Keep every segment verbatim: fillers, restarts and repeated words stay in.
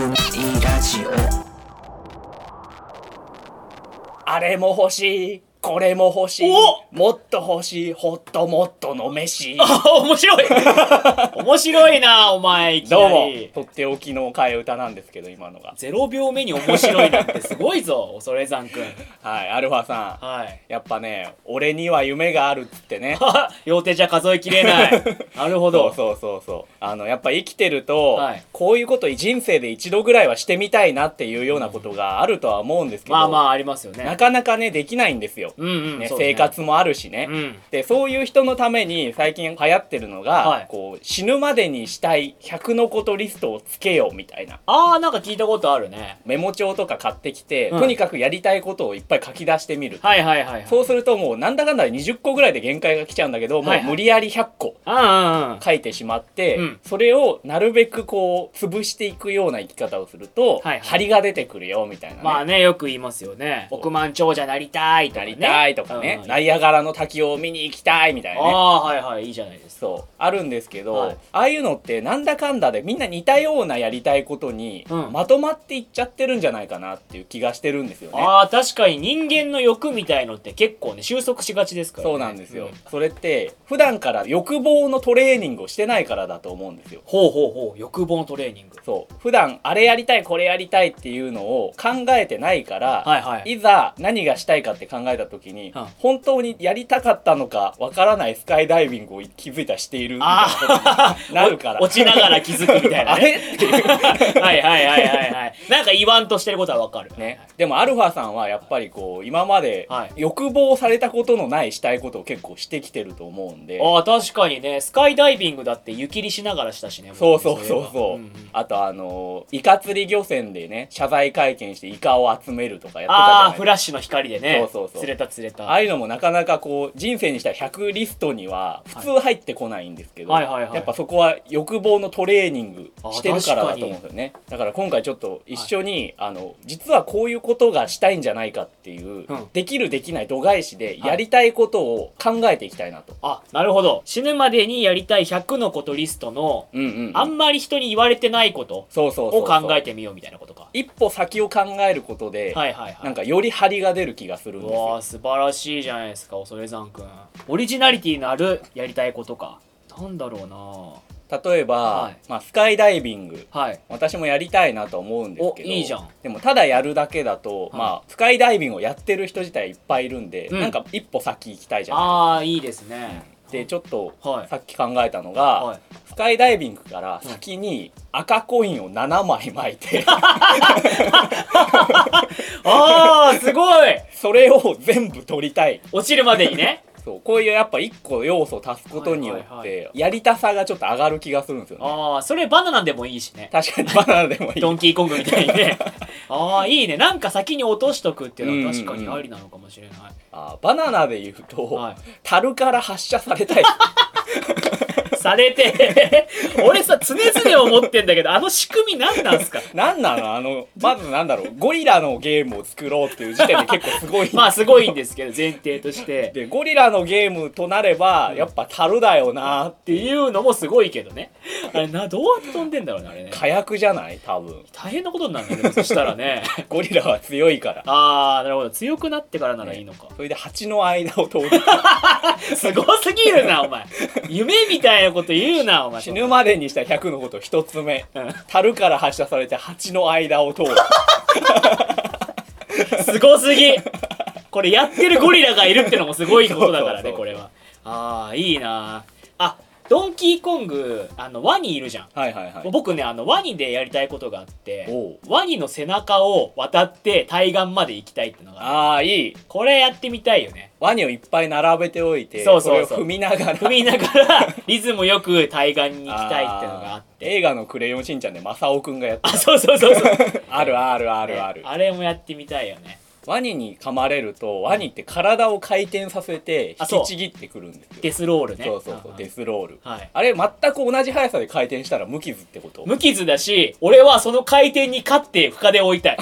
夢ラジオ。あれも欲しい、これも欲しい、もっと欲しい、ほっともっとの飯。 あ、面白い面白いなお前。いきどうもなりとっておきの替え歌なんですけど、今のがゼロびょうめに面白いなんてすごいぞ恐山くん。 はい、アルファさん、 はいやっぱね、俺には夢があるっつってね両手じゃ数えきれないなるほど。 そうそうそうそう、あのやっぱ生きてると、 はい、 こういうこと人生で一度ぐらいはしてみたいなっていうようなことがあるとは思うんですけど、 まあまあありますよね。 なかなかねできないんですよ、 うんうんね、 そうですね生活もあるしね、 うん、 でそういう人のために最近流行ってるのが、 はい、 こう死ぬまでにしたいひゃくのことリストをつけようみたいな。 あーなんか聞いたことあるね。 メモ帳とか買ってきて、 うん、 とにかくやりたいことをいっぱい書き出してみる。 はいはいはい、はい、 そうするともうなんだかんだにじゅっこぐらいで限界が来ちゃうんだけど、 はいはい、 もう無理やりひゃっこ書いてしまって、 うん、 それをなるべくこう潰していくような生き方をすると、はいはい、張りが出てくるよみたいなね。 まあね、よく言いますよね。億万長者なりたいとかね、 なりたいとかね、うん、ナイアガラの滝を見に行きたいみたいなね。 ああはいはい、いいじゃないですか。 そうあるんですけど、はい、ああいうのってなんだかんだでみんな似たようなやりたいことに、うん、まとまっていっちゃってるんじゃないかなっていう気がしてるんですよね。 ああ確かに人間の欲みたいのって結構ね収束しがちですからね。 そうなんですよ、うん、それって普段から欲望のトレーニングをしてないからだと思うんですよ。 ほうほうほう、欲望のトレーニング。 そう普段あれやりたいこれやりたいっていうのを考えてないから、 はいはい、 いざ何がしたいかって考えた時に、うん、本当にやりたかったのかわからないスカイダイビングを気づいたらしているみたいなことになるから落ちながら気づくみたいなねあれっていうはいはいはいはいはいなんか言わんとしてることはわかるね。でもアルファさんはやっぱりこう今まで欲望されたことのないしたいことを結構してきてると思うんで。 ああ確かにね、スカイダイビングだって湯切りしながらしたしね。 そうそうそうそう、うんうん、あとあのイカ釣り漁船でね謝罪会見してイカを集めるとかやってたじゃないですか。 ああフラッシュの光でね。 そうそうそう、 釣れた釣れた。 ああいうのもなかなかこう人生にしたらひゃくリストには普通入ってこないんですけど、 はいはいはいはい、 やっぱそこは欲望のトレーニングしてるからだと思うんですよね。だから今回ちょっと一緒に、はい、あの実はこういうことがしたいんじゃないかっていう、うん、できるできない度外視でやりたいことを考えていきたいなと、 はい、あ、なるほど。死ぬまでにやりたいひゃくのことリストの、うんうんうん、あんまり人に言われてないことを考えてみようみたいなことか。 一歩先を考えることで、はいはいはい、なんかより張りが出る気がするんですよ。 わあ素晴らしいじゃないですか恐山くん。オリジナリティのあるやりたいことか。なんだろうな。 例えば、はい、まあ、スカイダイビング、はい、私もやりたいなと思うんですけど、 いいじゃん。でもただやるだけだと、はい、まあ、スカイダイビングをやってる人自体いっぱいいるんで、うん、なんか一歩先行きたいじゃないですか。 ああいいですね。 でちょっと、はい、さっき考えたのが、はい、スカイダイビングから先に赤コインをななまい巻いてあーすごいそれを全部取りたい。 落ちるまでにねそうこういうやっぱ一個要素を足すことによってやりたさがちょっと上がる気がするんですよね。 ああそれバナナでもいいしね。 確かにバナナでもいいドンキーコングみたいにねああいいね。なんか先に落としとくっていうのは確かにありなのかもしれない。うんうんうん、 あバナナで言うと、はい、樽から発射されたいされて俺さ常々思ってんだけどあの仕組み何なんすか何なのあのまずなんだろうゴリラのゲームを作ろうっていう時点で結構すごいまあすごいんですけど前提としてでゴリラのゲームとなれば、うん、やっぱ樽だよなっていうのもすごいけどね。あれなどうやって飛んでんだろうねあれね。 火薬じゃない多分。 大変なことになるんだけどそしたらねゴリラは強いから。 あーなるほど強くなってからならいいのか、ね、 それで蜂の間を通るすごすぎるなお前夢みたいなこと言うなお前。 死ぬまでにしたひゃくのことひとつめ、うん、樽から発射されて蜂の間を通るすごすぎ。これやってるゴリラがいるってのもすごいことだからねこれは。ああいいなあ。ドンキーコングあのワニいるじゃん、はいはいはい、僕ねあのワニでやりたいことがあってワニの背中を渡って対岸まで行きたいってのが あ, あーいい。 これやってみたいよね。ワニをいっぱい並べておいてそうそうそうそれを踏みながら踏みながらリズムよく対岸に行きたいってのがあって映画のクレヨンしんちゃんでマサオくんがやってあそうそうそうそうあるあるあるある、 ね、あれもやってみたいよね。 ワニに噛まれるとワニって体を回転させて引きちぎってくるんですよ。 デスロールね。 そうそうそうデスロール、はい、あれ全く同じ速さで回転したら無傷ってこと？ 無傷だし俺はその回転に勝って深手を追いたい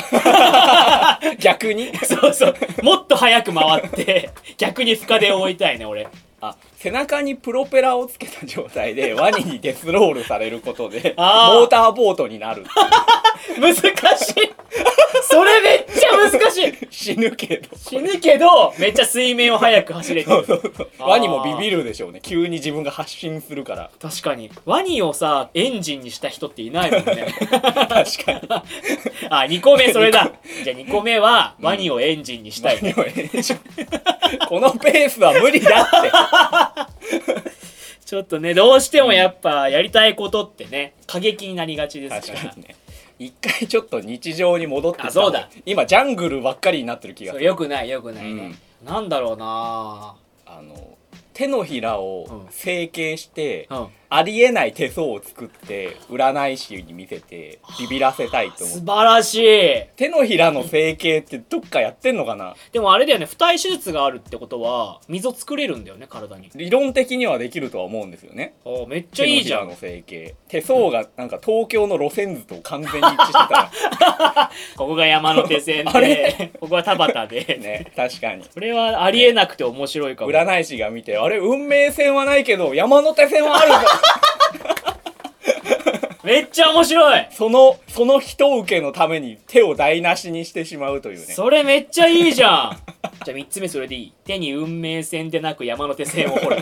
逆にそうそうもっと速く回って逆に深手を追いたいね俺。 あ、背中にプロペラをつけた状態でワニにデスロールされることでモーターボートになる難しいそれめっちゃ難しい死ぬけど死ぬけどめっちゃ水面を速く走れてる。 そうそうそうワニもビビるでしょうね、急に自分が発進するから。 確かにワニをさエンジンにした人っていないもんね確かにあ、にこめそれだじゃあにこめはワニをエンジンにしたい、ね、 ワニをエンジンこのペースは無理だってちょっとねどうしてもやっぱやりたいことってね過激になりがちですから。 確かにね、一回ちょっと日常に戻ってきた。 あ、そうだ、 今ジャングルばっかりになってる気がする。 よくないよくないね、うん、なんだろうなあの手のひらを成形して、 うんうん、 ありえない手相を作って占い師に見せてビビらせたいと思って。 素晴らしい。 手のひらの成形ってどっかやってんのかな。 でもあれだよね、二重手術があるってことは溝作れるんだよね、体に。 理論的にはできるとは思うんですよね。 あ、めっちゃいいじゃん。 手のひらの成形、手相がなんか東京の路線図と完全に一致してたらここが山手線であれここは田端でね、確かにそれはありえなくて面白いかも、 ね、占い師が見て、あれ運命線はないけど山手線はあるぞめっちゃ面白い。 そのその人受けのために手を台無しにしてしまうというね。 それめっちゃいいじゃんじゃあみっつめそれでいい。手に運命線でなく山手線を掘る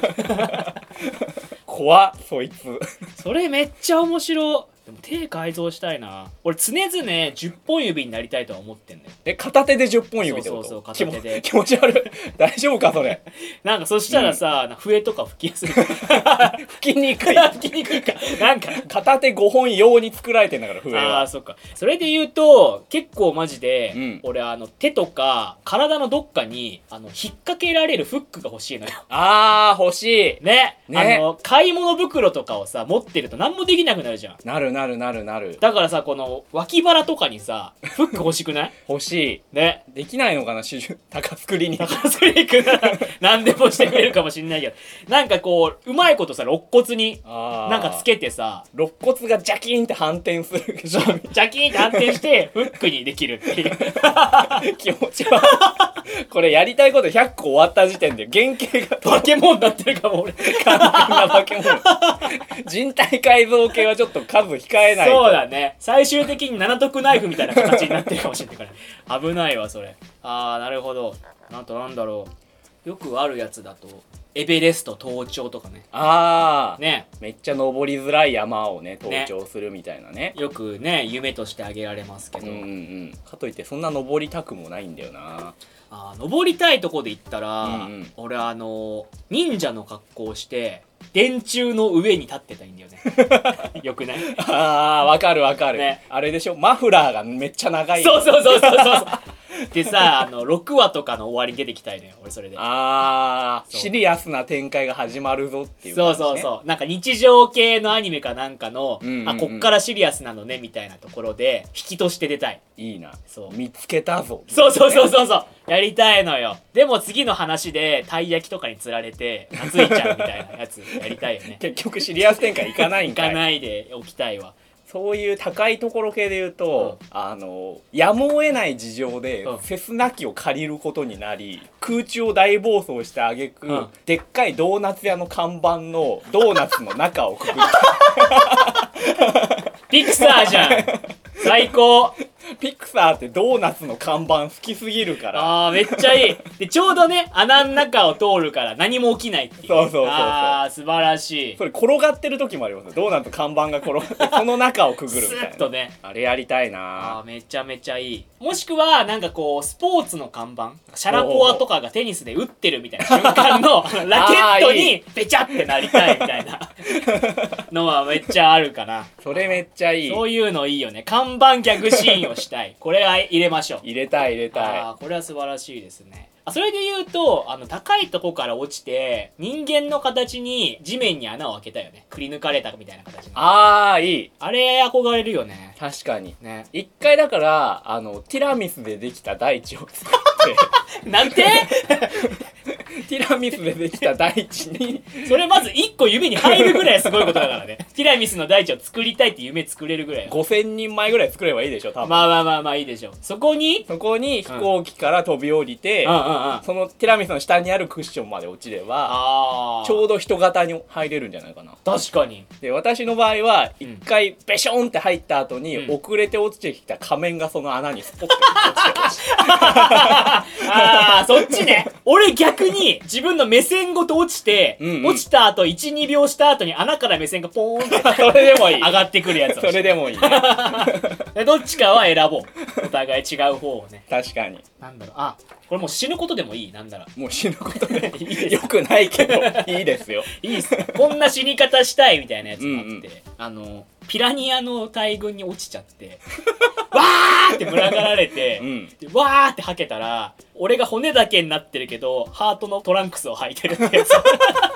怖っそいつそれめっちゃ面白い。でも手改造したいな。俺常々じゅっぽん指になりたいとは思ってんだよ。 え、片手でじゅっぽん指ってこと？ そうそうそう、片手で。 気持ち悪い大丈夫かそれなんかそしたらさ、うん、笛とか吹きやすい吹きにくい吹きにくいかなんか片手ごほん用に作られてんだから笛は。 ああ、そっか。それで言うと結構マジで、 うん、 俺あの手とか体のどっかにあの引っ掛けられるフックが欲しいのよ。 あー欲しいね。 ね、 あの買い物袋とかをさ持ってると何もできなくなるじゃん。 なるなるなるなる。 だからさ、この脇腹とかにさフック欲しくない？ 欲しいね。 できないのかな、高須クリニック。 高須クリニックなら何でもしてくれるかもしんないけど、なんかこううまいことさ肋骨になんかつけてさ、 肋骨がジャキーンって反転するジャキーンって反転してフックにできるっていう気持ちはこれやりたいことひゃっこ終わった時点で原型が化け物になってるかも俺完全な化け物人体改造系はちょっと数控えないと。 そうだね、最終的に七徳ナイフみたいな形になってるかもしれないから危ないわそれ。あーなるほど。なんとなんだろう、よくあるやつだとエベレスト登頂とかね。 ああね、 めっちゃ登りづらい山をね登頂するみたいな ね, ねよくね夢として挙げられますけど、 うんうんうん、かといってそんな登りたくもないんだよな。 あ、登りたいとこで言ったら、うんうん、俺あの忍者の格好をして電柱の上に立ってたいんだよねよくない？ あーわかるわかる、ね、あれでしょ、マフラーがめっちゃ長い。 そうそうそうそうそうでさ、あのろくわとかの終わりに出てきたいのよ俺それで。 あーシリアスな展開が始まるぞっていう感じ、ね、そうそうそう、なんか日常系のアニメかなんかの、うんうんうん、あこっからシリアスなのねみたいなところで引きとして出たい。 いいな、 そう見つけたぞ、 そうそうそうそうそうやりたいのよ。でも次の話でたい焼きとかに釣られて懐いちゃうみたいなやつやりたいよね結局シリアス展開いかないんかい。 いかないでおきたいわ。 そういう高いところ系で言うと、うん、あのやむを得ない事情で、うん、セスナ機を借りることになり空中を大暴走してあげく、うん、でっかいドーナツ屋の看板のドーナツの中をくぐるピクサーじゃん最高。 ピクサーってドーナツの看板好きすぎるから。 あーめっちゃいい。でちょうどね穴の中を通るから何も起きないっていう。 そうそうそうそう。 あー素晴らしい。 それ転がってる時もありますよ。ドーナツ看板が転がってその中をくぐるみたいな。 スッとね。 あれやりたいな。 あーめちゃめちゃいい。もしくはなんかこうスポーツの看板、シャラポワとかがテニスで打ってるみたいな瞬間のラケットにペチャってなりたいみたいなのはめっちゃあるかな。 それめっちゃいい。 そういうのいいよね。看板ギャグシーンをしたい。これは入れましょう。 入れたい入れたい。 あーこれは素晴らしいですね。あそれで言うとあの高いとこから落ちて人間の形に地面に穴を開けたよね。くり抜かれたみたいな形に。 あーいい。 あれ憧れるよね。 確かにね。 一回だからあのティラミスでできた大地を作ってなんてティラミスでできた大地にそれまずいっこ夢に入るぐらいすごいことだからね。ティラミスの大地を作りたいって夢作れるぐらい。 ごせんにんまえぐらい作ればいいでしょ多分。 まあまあまあまあいいでしょ。そこにそこに飛行機から飛び降りて、うんうんうん、そのティラミスの下にあるクッションまで落ちればあちょうど人型に入れるんじゃないかな。 確かに。で私の場合は一回ベションって入った後に、うん、遅れて落ちてきた仮面がその穴にスポッと落ちてほしい。 ああそっちね。俺逆に自分の目線ごと落ちて、うんうん、落ちた後いち、にびょうした後に穴から目線がポーンってそれでもいい上がってくるやつ。 それでもいい、 ね、どっちかは選ぼう。お互い違う方をね。 確かに。 なんだろう、あこれもう死ぬことでもいい。なんだろうもう死ぬことでいいですよくないけどいいですよ。 いいっす。こんな死に方したいみたいなやつがあって、うんうん、あのピラニアの大群に落ちちゃってわーって群がられて、うん、でわーって吐けたら俺が骨だけになってるけどハートのトランクスを履いてるってやつ。さ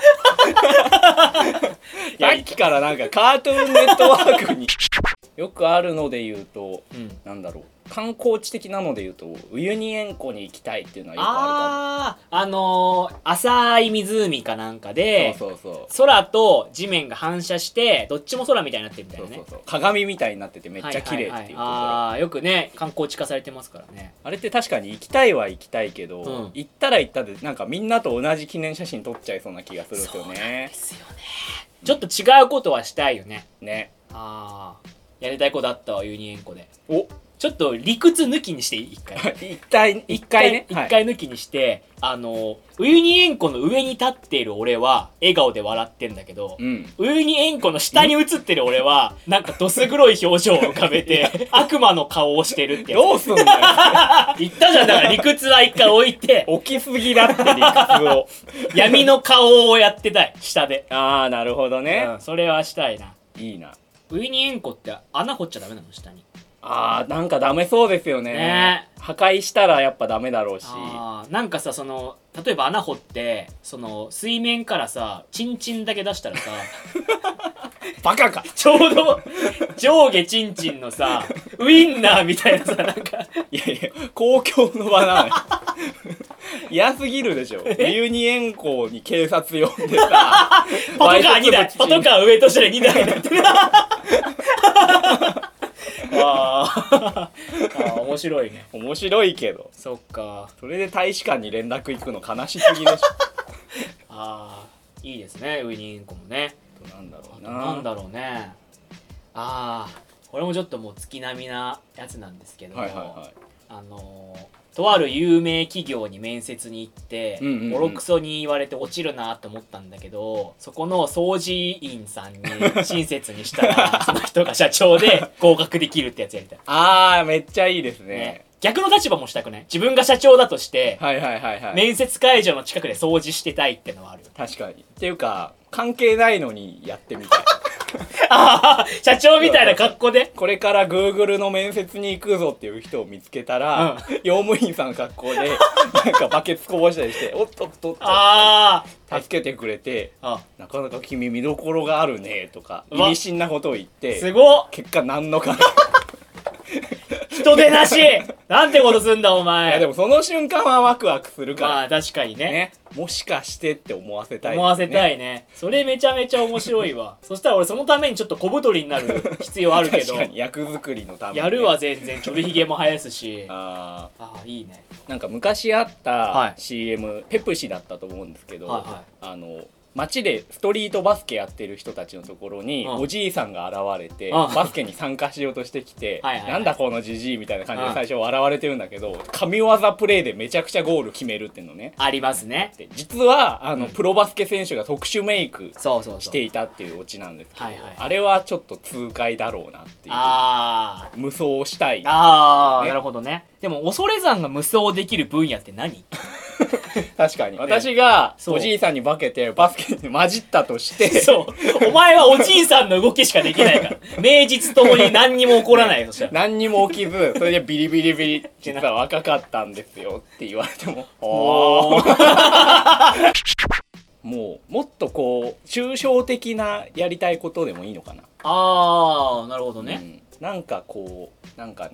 っきからなんかカートゥーンネットワークによくあるので言うと、うん、なんだろう観光地的なので言うとウユニ塩湖に行きたいっていうのはよくあるかも。 あああのー、浅い湖かなんかでそうそうそう空と地面が反射してどっちも空みたいになってるみたいなね。 そうそうそう鏡みたいになっててめっちゃ綺麗っていうところ、はいはいはい、 ああよくね観光地化されてますからね。 あれって確かに行きたいは行きたいけど、うん、行ったら行ったでなんかみんなと同じ記念写真撮っちゃいそうな気がするんですよね。 そうなんですよね。ちょっと違うことはしたいよね。 ね。 ああやりたいことあったわユニ塩湖で。 おちょっと理屈抜きにしていい？一回一回一回ね一回抜きにして、はい、あのウユニ塩湖の上に立っている俺は笑顔で笑ってんだけど、うん、ウユニ塩湖の下に映ってる俺はなんかどす黒い表情を浮かべて悪魔の顔をしてるってやつ。 どうすんだよ言ったじゃん。だから理屈は一回置いて起きすぎだって理屈を闇の顔をやってたい下で。 ああなるほどね、 うん、それはしたいな。 いいな。 ウユニ塩湖って穴掘っちゃダメなの下に。 あーなんかダメそうですよ ね, ね破壊したらやっぱダメだろうし。 あなんかさその例えば穴掘ってその水面からさチンチンだけ出したらさバカかちょうど上下チンチンのさウインナーみたいなさなんかいやいや公共の場なのよ嫌すぎるでしょ。ウユニ塩湖に警察呼んでさパトカーにだいパトカー上としてにだいだってああ面白いね。 面白いけどそっか。 それで大使館に連絡行くの悲しすぎでしょああいいですねウユニ塩湖もね。 なんだろうななんだろうね。ああこれもちょっともう月並みなやつなんですけど、はいはいはい、あのーとある有名企業に面接に行ってボロクソに言われて落ちるなと思ったんだけど、そこの掃除員さんに親切にしたらその人が社長で合格できるってやつやりたい。 あーめっちゃいいです ね, ね逆の立場もしたくない？自分が社長だとして、 はいはいはいはい、 面接会場の近くで掃除してたいってのはある。 確かに。っていうか関係ないのにやってみたいあ社長みたいな格好でこれから Google の面接に行くぞっていう人を見つけたら、うん、用務員さんの格好でなんかバケツこぼしたりしておっとっとっとあ助けてくれて、あなかなか君見どころがあるねとか意味深なことを言ってすごっ結果何のか人出なしなんてことすんだお前。 いやでもその瞬間はワクワクするから。 まあ確かに ね, ねもしかしてって思わせたい、 ね、思わせたいね。それめちゃめちゃ面白いわそしたら俺そのためにちょっと小太りになる必要あるけど確かに役作りのために、ね、 やるわ全然ちょびひげも生やすしああいいね。 なんか昔あった シーエム、はい、ペプシだったと思うんですけど、はいはい、あの街でストリートバスケやってる人たちのところにおじいさんが現れてバスケに参加しようとしてきてなんだこのじじいみたいな感じで最初笑われてるんだけど神業プレーでめちゃくちゃゴール決めるっていうのねありますね。 実はあのプロバスケ選手が特殊メイクしていたっていうオチなんですけどあれはちょっと痛快だろうなっていう。あ無双したい、ね、 ああなるほどね。でも恐山が無双できる分野って何確かに、ね、私がおじいさんに化けてバスケに混じったとしてそうお前はおじいさんの動きしかできないから名実ともに何にも起こらないよ、ね、そしたら何にも起きずそれでビリビリビリ実は若かったんですよって言われてもおもうもっとこう抽象的なやりたいことでもいいのかな。 あーなるほどね、 うん、なんかこうなんかね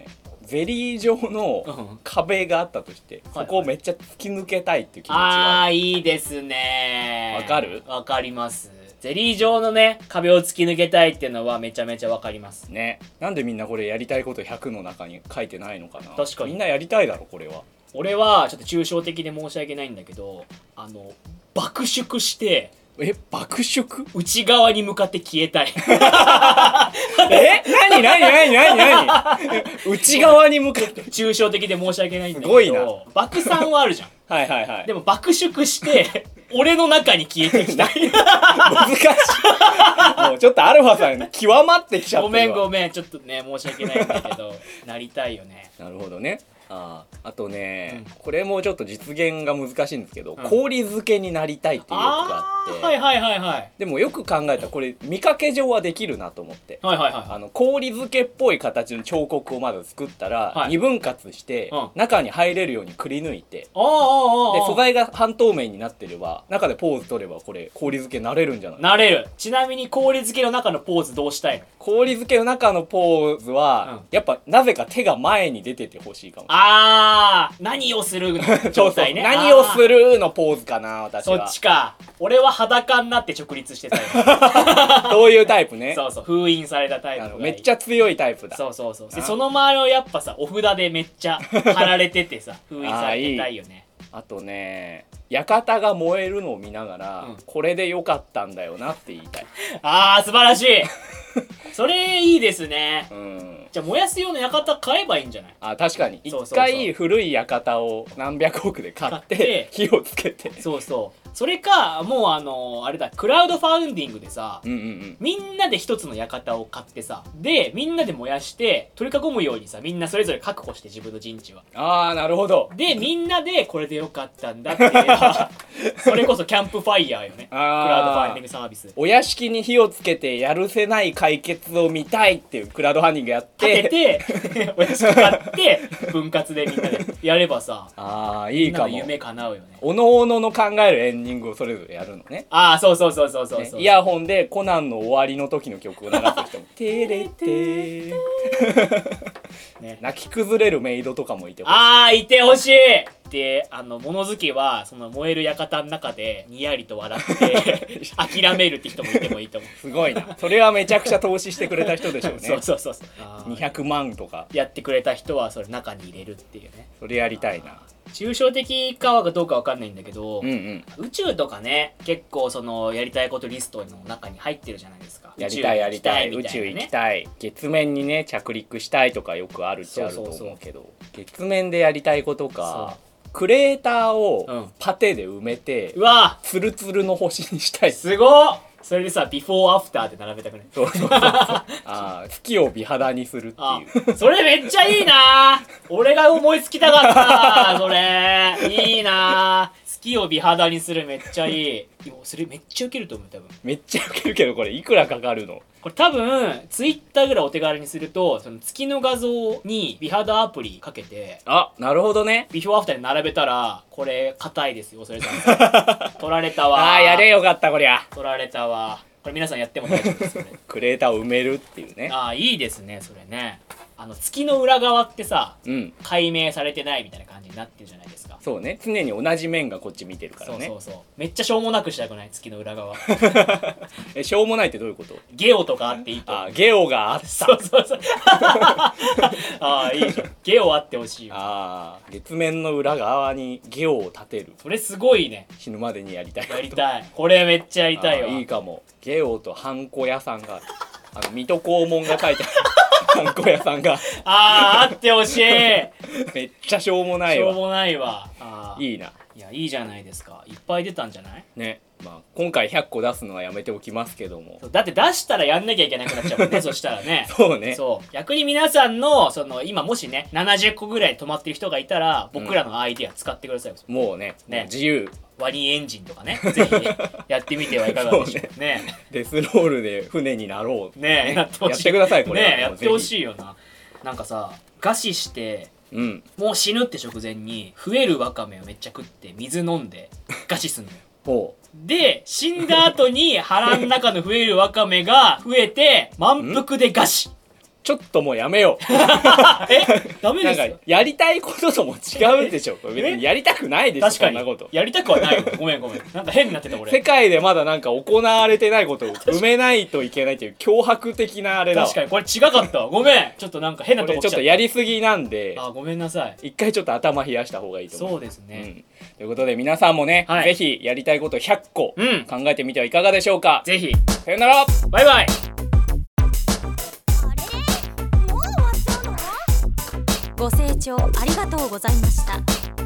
ゼリー状の壁があったとして、うん、そこをめっちゃ突き抜けたいっていう気持ちがああいいですね。 わかる？ わかります。ゼリー状のね壁を突き抜けたいっていうのはめちゃめちゃわかりますね。なんでみんなこれやりたいことひゃくの中に書いてないのかな。 確かにみんなやりたいだろこれは。 俺はちょっと抽象的で申し訳ないんだけど、あの爆縮してえ爆縮内側に向かって消えたいえ何何何何何内側に向かって抽象的で申し訳ないんだけど、 すごいな。 爆散はあるじゃんはいはいはい。 でも爆縮して俺の中に消えてきたい難しい。もうちょっとアルファさん極まってきちゃってるわ。 ごめんごめんちょっとね申し訳ないんだけどなりたいよね。 なるほどね。ああとね、うん、これもちょっと実現が難しいんですけど、うん、氷漬けになりたいっていう欲があって、 はいはいはいはい。 でもよく考えたらこれ見かけ上はできるなと思って、 はいはいはい、 あの氷漬けっぽい形の彫刻をまず作ったら、はい、に分割して、うん、中に入れるようにくり抜いて、で素材が半透明になってれば中でポーズ取ればこれ氷漬けなれるんじゃない？ なれる。ちなみに氷漬けの中のポーズどうしたいの？ 氷漬けの中のポーズは、うん、やっぱなぜか手が前に出ててほしいかもしれない。 あー何をするの状態ね。 何をするのポーズかな私は。 そっちか。俺は裸になって直立してたよそういうタイプね。 そうそう封印されたタイプがいい。 めっちゃ強いタイプだ。 そうそうそう。でその周りをやっぱさお札でめっちゃ貼られててさ封印されてたいよね。 あ, いいあとね館が燃えるのを見ながら、うん、これでよかったんだよなって言いたい。 あー素晴らしいそれいいですね。 うん、 じゃあ燃やす用の館買えばいいんじゃない？ あ確かに一回古い館を何百億で買って火をつけてそうそうそれかもうあのー、あれだクラウドファウンディングでさ、 うんうんうん、 みんなで一つの館を買ってさでみんなで燃やして取り囲むようにさみんなそれぞれ確保して自分の陣地はあーなるほど。 でみんなでこれでよかったんだっていうそれこそキャンプファイヤーよね。クラウドファウンディングサービス。 お屋敷に火をつけてやるせない解決を見たいっていうクラウドファンディングやって立ててお屋敷買って分割でみんなでやればさあーいいかも。 みんなの夢叶うよね。 おのおのの考えるエンディングをそれぞれやるのね。 ああそうそうそうそうそうそう、 ね、イヤホンでコナンの終わりの時の曲を流す人もテレテーね、泣き崩れるメイドとかもいてほしい。 ああいてほしい。であの物好きはその燃える館の中でにやりと笑って諦めるって人もいてもいいと思う。 すごいな。それはめちゃくちゃ投資してくれた人でしょうね。 そうそうそうそうにひゃくまんとかやってくれた人はそれ中に入れるっていうね。 それやりたいな。 抽象的かはどうかわかんないんだけど、 うんうん、 宇宙とかね結構そのやりたいことリストの中に入ってるじゃないですか。 やりたいやりたい、宇宙行きたい、月面にね着陸したいとかよくあるっちゃあると思うけど、そうそうそう月面でやりたいことかクレーターをパテで埋めて、 うん、うわツルツルの星にしたい。 すごっ。それでさビフォーアフターって並べたくない？ そうそうそうあ月を美肌にするっていう。 それめっちゃいいな。俺が思いつきたかったそれいいな。月を美肌にするめっちゃいい。でもそれめっちゃウケると思う。多分めっちゃウケるけどこれいくらかかるの？ これ多分ツイッターぐらいお手軽にするとその月の画像に美肌アプリかけて、 あなるほどね、 ビフォーアフターに並べたらこれ硬いですよそれさん取られたわ。 あーやれよかったこりゃ。 取られたわ。これ皆さんやっても大丈夫ですよねクレーターを埋めるっていうね。 ああいいですねそれね。あの月の裏側ってさ、 うん、 解明されてないみたいな感じになってるじゃないですか。 そうね常に同じ面がこっち見てるからね。 そうそうそうめっちゃしょうもなくしたくない？月の裏側えしょうもないってどういうこと？ ゲオとかあっていいと思う。 あゲオがあった。 そうそうそうああいいじゃんゲオあってほしいよ。 あ月面の裏側にゲオを立てる。 それすごいね。 死ぬまでにやりたいこと。 やりたい。これめっちゃやりたいわ。 いいかも。ゲオとハンコ屋さんがあの水戸黄門が書いてあるハンコ屋さんがあーあってほしいめっちゃしょうもないわ。 しょうもないわ。あいいな。 いやいいじゃないですか。いっぱい出たんじゃないね。まあ今回ひゃっこ出すのはやめておきますけども、 だって出したらやんなきゃいけなくなっちゃうもんねそしたらね。 そうね。 そう逆に皆さんのその今もしねななじゅっこぐらい止まってる人がいたら僕らのアイディア使ってください、 うん、もうねね自由ワニエンジンとかねぜひやってみてはいかがでしょう。ねねデスロールで船になろうねやってほしい。 やってくださいこれ。 ねやってほしいよな。なんかさ餓死してうん、 もう死ぬって直前に増えるワカメをめっちゃ食って水飲んで餓死すんのよ。 ほうで死んだ後に腹の中の増えるワカメが増えて満腹で餓死。 ちょっともうやめようえダメですか？ なんかやりたいこととも違うでしょ別にやりたくないでしょ。 確かにそんなことやりたくはないごめんごめんなんか変になってた俺。 世界でまだなんか行われてないことを埋めないといけないっていう脅迫的なあれだわ。 確かにこれ違かったわごめんちょっとなんか変なとこ来ちゃった。 ちょっとやりすぎなんであごめんなさい。 一回ちょっと頭冷やした方がいいと思う。 そうですね、 うん、ということで皆さんもね、はい、ぜひやりたいことひゃっこ考えてみてはいかがでしょうか。 ぜひさよならバイバイ。 ご清聴ありがとうございました。